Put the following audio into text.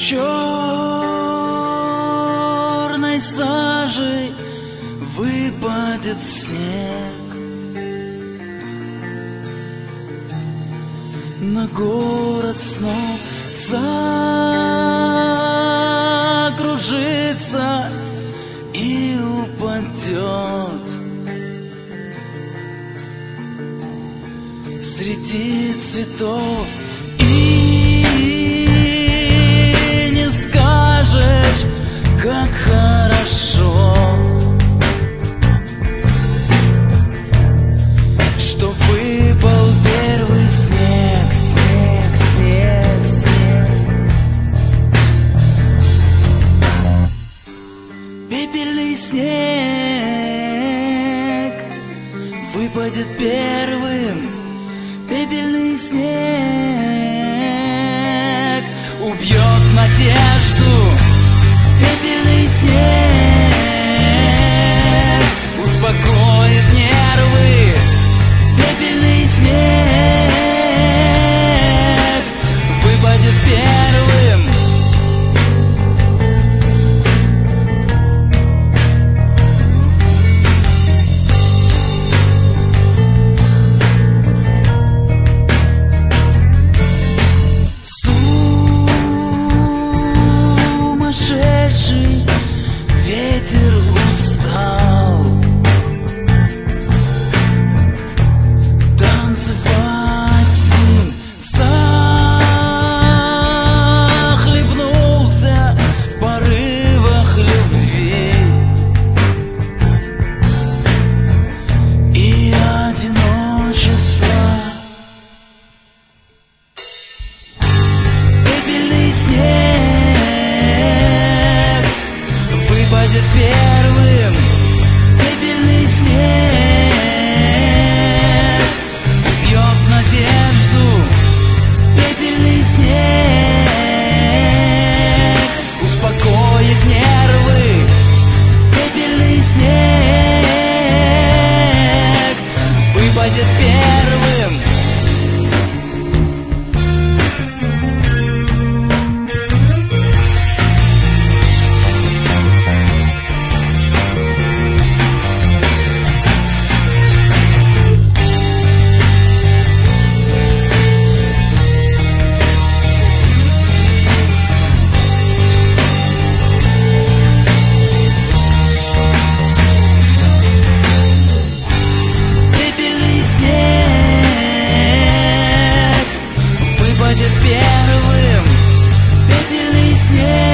черной сажей выпадет снег, на город снов закружится и упадет. Среди цветов и не скажешь, как хорошо, что выпал первый снег, снег, снег, снег. Пепельный снег выпадет первым. Пепельный снег убьет надежду. Пепельный снег успокоит нервы. Пепельный снег выпадет первым. Сумасшедший ветер устал танцевать с ним, захлебнулся в порывах любви и одиночества. Пепельный снег выпадет первым. Пепельный снег убьет надежду. Пепельный снег успокоит нервы. Пепельный снег выпадет первым. Снег выпадет первым. Пепельный снег